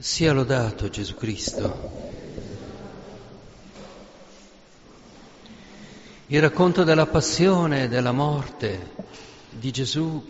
Sia lodato Gesù Cristo. Il racconto della passione e della morte di Gesù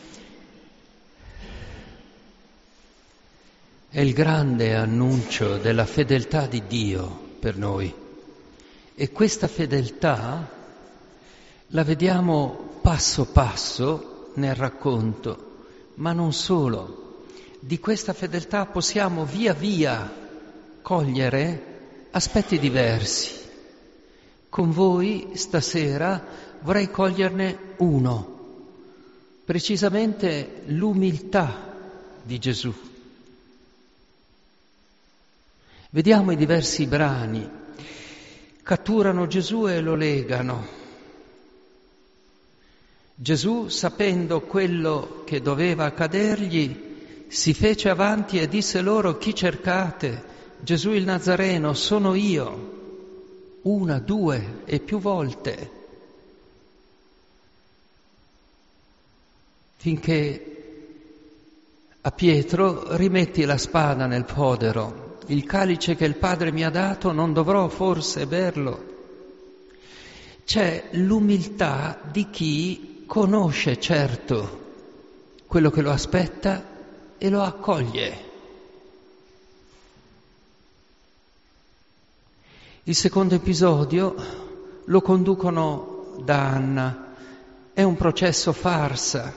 è il grande annuncio della fedeltà di Dio per noi. E questa fedeltà la vediamo passo passo nel racconto, ma non solo. Di questa fedeltà possiamo via via cogliere aspetti diversi. Con voi stasera vorrei coglierne uno, precisamente l'umiltà di Gesù. Vediamo i diversi brani, catturano Gesù e lo legano. Gesù, sapendo quello che doveva accadergli, si fece avanti e disse loro: chi cercate? Gesù il Nazareno, sono io. Una, due e più volte. Finché a Pietro: rimetti la spada nel fodero, il calice che il Padre mi ha dato non dovrò forse berlo? C'è l'umiltà di chi conosce certo quello che lo aspetta e lo accoglie. Il secondo episodio lo conducono da Anna. È un processo farsa.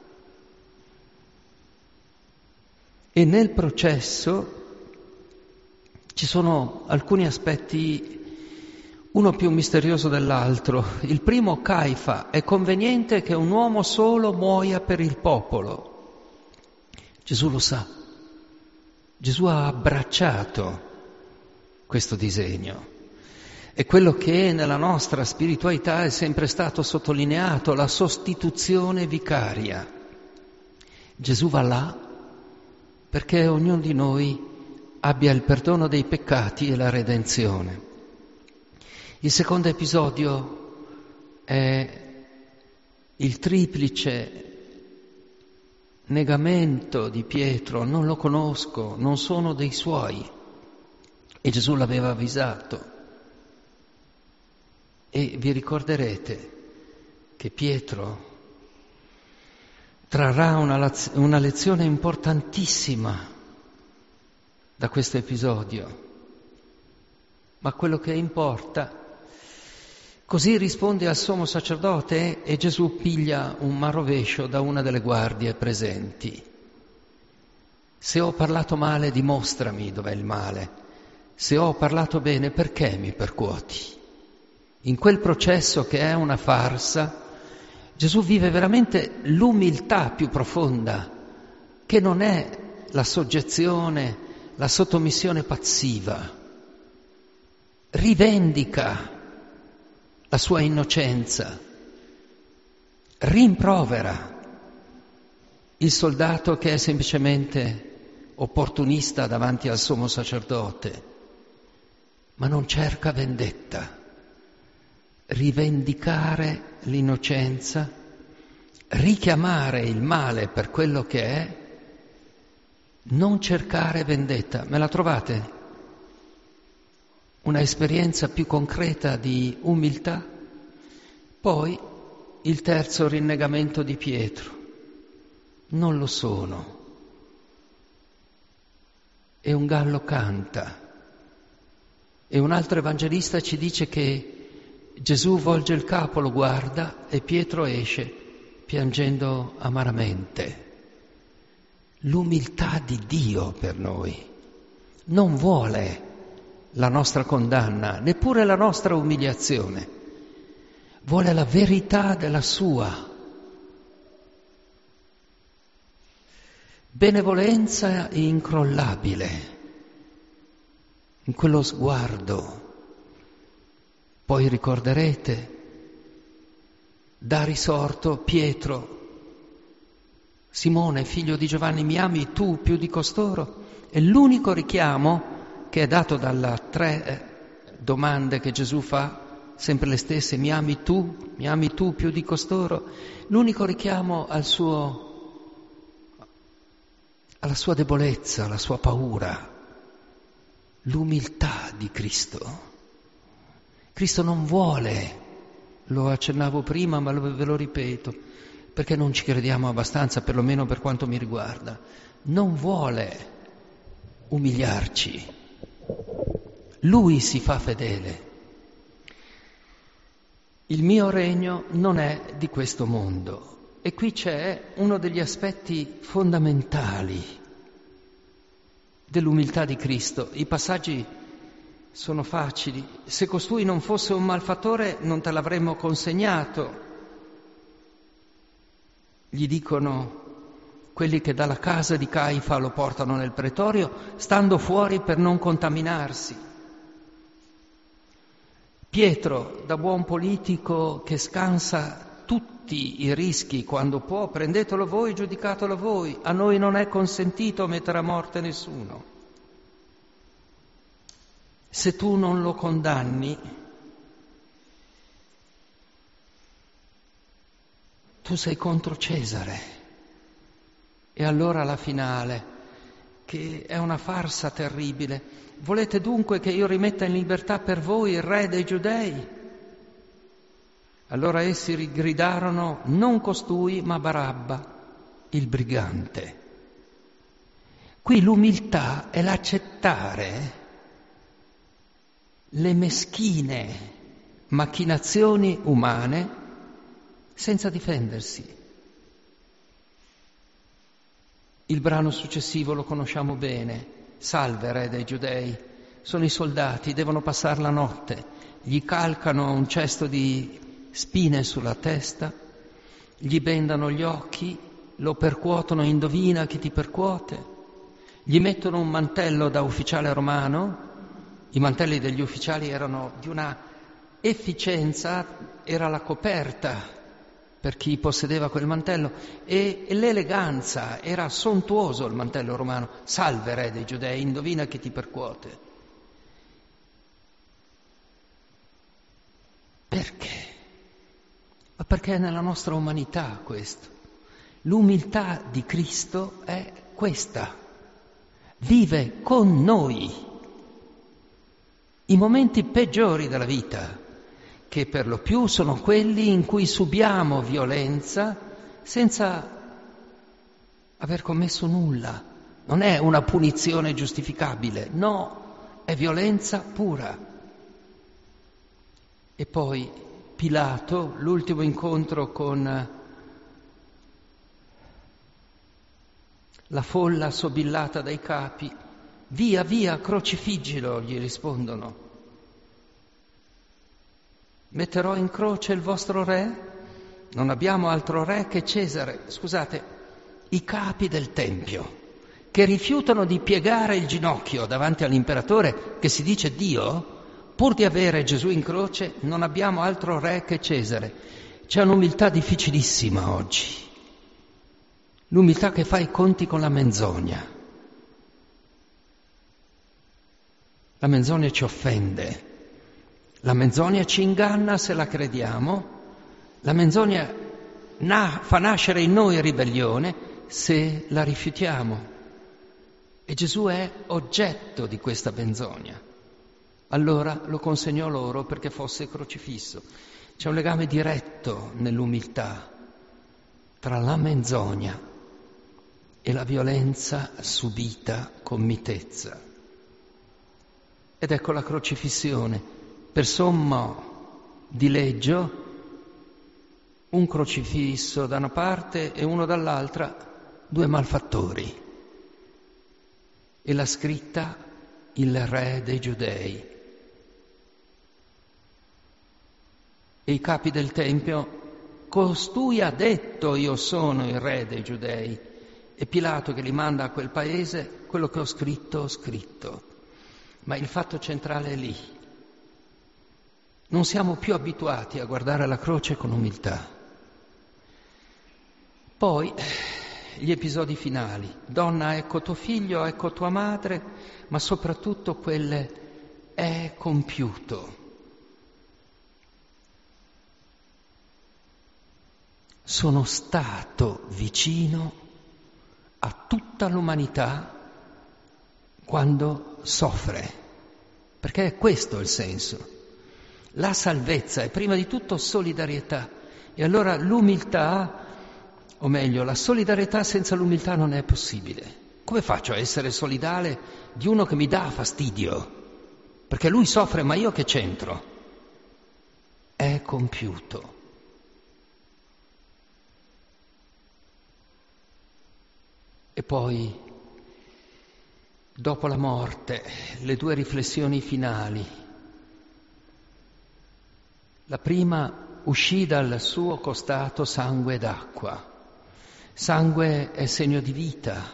E nel processo ci sono alcuni aspetti, uno più misterioso dell'altro. Il primo, Caifa: è conveniente che un uomo solo muoia per il popolo. Gesù lo sa. Gesù ha abbracciato questo disegno. È quello che nella nostra spiritualità è sempre stato sottolineato, la sostituzione vicaria. Gesù va là perché ognuno di noi abbia il perdono dei peccati e la redenzione. Il secondo episodio è il triplice negamento di Pietro: non lo conosco, non sono dei suoi. E Gesù l'aveva avvisato. E vi ricorderete che Pietro trarrà una lezione importantissima da questo episodio. Ma quello che importa, così risponde al sommo sacerdote e Gesù piglia un marovescio da una delle guardie presenti. Se ho parlato male, dimostrami dov'è il male. Se ho parlato bene, perché mi percuoti? In quel processo che è una farsa, Gesù vive veramente l'umiltà più profonda, che non è la soggezione, la sottomissione passiva. Rivendica la sua innocenza, rimprovera il soldato che è semplicemente opportunista davanti al sommo sacerdote, ma non cerca vendetta. Rivendicare l'innocenza, richiamare il male per quello che è, non cercare vendetta. Me la trovate? Una esperienza più concreta di umiltà? Poi il terzo rinnegamento di Pietro: non lo sono. E un gallo canta. E un altro evangelista ci dice che Gesù volge il capo, lo guarda e Pietro esce piangendo amaramente. L'umiltà di Dio per noi non vuole la nostra condanna, neppure la nostra umiliazione. Vuole la verità della sua benevolenza incrollabile in quello sguardo. Poi ricorderete, da risorto Pietro: Simone, figlio di Giovanni, mi ami tu più di costoro? È l'unico richiamo che è dato dalle tre domande che Gesù fa, sempre le stesse: mi ami tu più di costoro? L'unico richiamo al suo alla sua debolezza, alla sua paura, l'umiltà di Cristo. Cristo non vuole, lo accennavo prima ma ve lo ripeto, perché non ci crediamo abbastanza, perlomeno per quanto mi riguarda, non vuole umiliarci. Lui si fa fedele. Il mio regno non è di questo mondo. E qui c'è uno degli aspetti fondamentali dell'umiltà di Cristo. I passaggi sono facili. Se costui non fosse un malfattore non te l'avremmo consegnato. Gli dicono quelli che dalla casa di Caifa lo portano nel pretorio, stando fuori per non contaminarsi. Pietro, da buon politico che scansa tutti i rischi quando può, prendetelo voi, giudicatelo voi, a noi non è consentito mettere a morte nessuno. Se tu non lo condanni, tu sei contro Cesare. E allora la finale, che è una farsa terribile. Volete dunque che io rimetta in libertà per voi il re dei Giudei? Allora essi gridarono: non costui, ma Barabba, il brigante. Qui l'umiltà è l'accettare le meschine macchinazioni umane senza difendersi. Il brano successivo lo conosciamo bene. Salve, re dei Giudei. Sono i soldati, devono passare la notte. Gli calcano un cesto di spine sulla testa, gli bendano gli occhi, lo percuotono, indovina chi ti percuote, gli mettono un mantello da ufficiale romano. I mantelli degli ufficiali erano di una efficienza, era la coperta per chi possedeva quel mantello, e l'eleganza, era sontuoso il mantello romano. Salve, re dei Giudei, indovina chi ti percuote. Perché? Ma perché è nella nostra umanità questo. L'umiltà di Cristo è questa. Vive con noi i momenti peggiori della vita, che per lo più sono quelli in cui subiamo violenza senza aver commesso nulla. Non è una punizione giustificabile, no, è violenza pura. E poi Pilato, l'ultimo incontro con la folla sobillata dai capi: via, via, crocifiggilo, gli rispondono. Metterò in croce il vostro re? Non abbiamo altro re che Cesare. Scusate, i capi del Tempio, che rifiutano di piegare il ginocchio davanti all'imperatore che si dice Dio, pur di avere Gesù in croce, non abbiamo altro re che Cesare. C'è un'umiltà difficilissima oggi, l'umiltà che fa i conti con la menzogna. La menzogna ci offende. La menzogna ci inganna se la crediamo, la menzogna fa nascere in noi ribellione se la rifiutiamo. E Gesù è oggetto di questa menzogna. Allora lo consegnò loro perché fosse crocifisso. C'è un legame diretto nell'umiltà tra la menzogna e la violenza subita con mitezza. Ed ecco la crocifissione. Per sommo dileggio, un crocifisso da una parte e uno dall'altra, due malfattori. E la scritta: il re dei Giudei. E i capi del Tempio: costui ha detto io sono il re dei Giudei. E Pilato, che li manda a quel paese: quello che ho scritto, ho scritto. Ma il fatto centrale è lì. Non siamo più abituati a guardare la croce con umiltà. Poi gli episodi finali. Donna, ecco tuo figlio, ecco tua madre, ma soprattutto quelle: è compiuto. Sono stato vicino a tutta l'umanità quando soffre, perché è questo il senso. La salvezza è prima di tutto solidarietà, e allora l'umiltà, o meglio, la solidarietà senza l'umiltà non è possibile. Come faccio a essere solidale di uno che mi dà fastidio? Perché lui soffre, ma io che c'entro? È compiuto. E poi, dopo la morte, le due riflessioni finali. La prima: uscì dal suo costato sangue ed acqua. Sangue è segno di vita,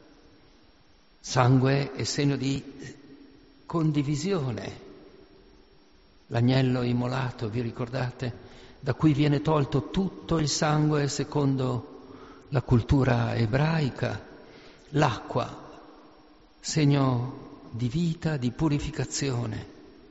sangue è segno di condivisione. L'agnello immolato, vi ricordate? Da cui viene tolto tutto il sangue secondo la cultura ebraica. L'acqua, segno di vita, di purificazione.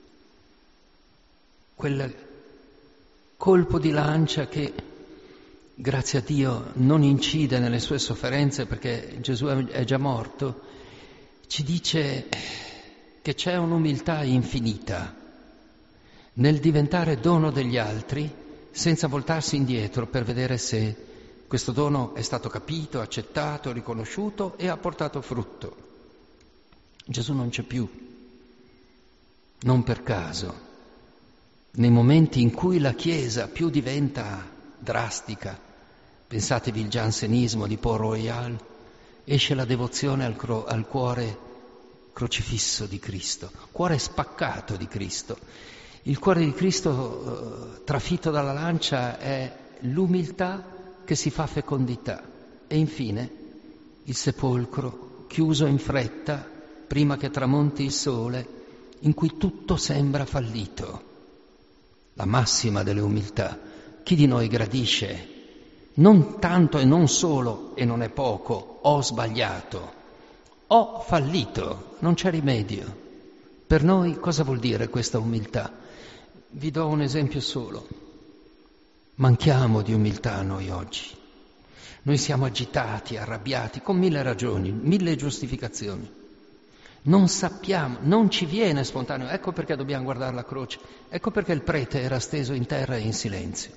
Quel colpo di lancia che, grazie a Dio, non incide nelle sue sofferenze perché Gesù è già morto, ci dice che c'è un'umiltà infinita nel diventare dono degli altri senza voltarsi indietro per vedere se questo dono è stato capito, accettato, riconosciuto e ha portato frutto. Gesù non c'è più, non per caso. Nei momenti in cui la Chiesa più diventa drastica, pensatevi il giansenismo di Port-Royal, esce la devozione al cuore crocifisso di Cristo, cuore spaccato di Cristo. Il cuore di Cristo trafitto dalla lancia è l'umiltà che si fa fecondità. E infine il sepolcro chiuso in fretta prima che tramonti il sole, in cui tutto sembra fallito. La massima delle umiltà. Chi di noi gradisce? Non tanto e non solo, e non è poco, ho sbagliato, ho fallito, non c'è rimedio. Per noi cosa vuol dire questa umiltà? Vi do un esempio solo. Manchiamo di umiltà noi oggi. Noi siamo agitati, arrabbiati, con 1000 ragioni, 1000 giustificazioni. Non sappiamo, non ci viene spontaneo. Ecco perché dobbiamo guardare la croce. Ecco perché il prete era steso in terra e in silenzio.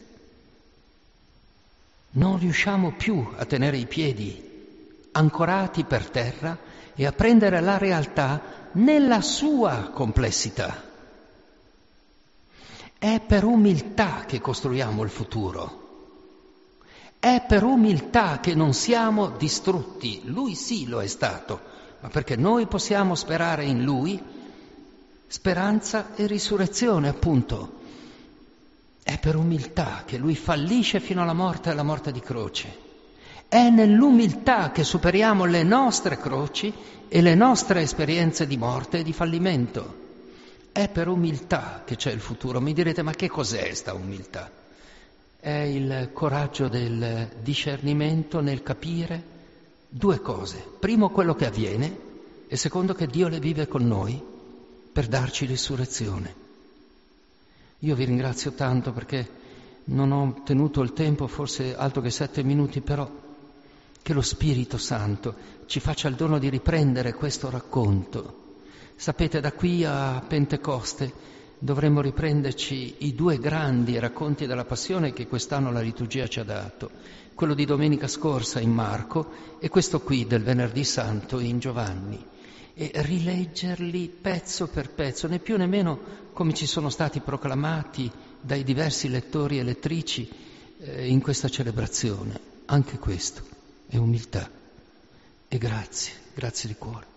Non riusciamo più a tenere i piedi ancorati per terra e a prendere la realtà nella sua complessità. È per umiltà che costruiamo il futuro. È per umiltà che non siamo distrutti. Lui sì lo è stato, ma perché noi possiamo sperare in Lui, speranza e risurrezione, appunto. È per umiltà che Lui fallisce fino alla morte e alla morte di croce. È nell'umiltà che superiamo le nostre croci e le nostre esperienze di morte e di fallimento. È per umiltà che c'è il futuro. Mi direte, ma che cos'è sta umiltà? È il coraggio del discernimento nel capire due cose. Primo, quello che avviene, e secondo, che Dio le vive con noi per darci risurrezione. Io vi ringrazio tanto perché non ho tenuto il tempo, forse altro che 7 minuti, però che lo Spirito Santo ci faccia il dono di riprendere questo racconto. Sapete, da qui a Pentecoste dovremmo riprenderci i 2 grandi racconti della Passione che quest'anno la liturgia ci ha dato, quello di domenica scorsa in Marco e questo qui del Venerdì Santo in Giovanni, e rileggerli pezzo per pezzo, né più né meno come ci sono stati proclamati dai diversi lettori e lettrici in questa celebrazione. Anche questo è umiltà. E grazie di cuore.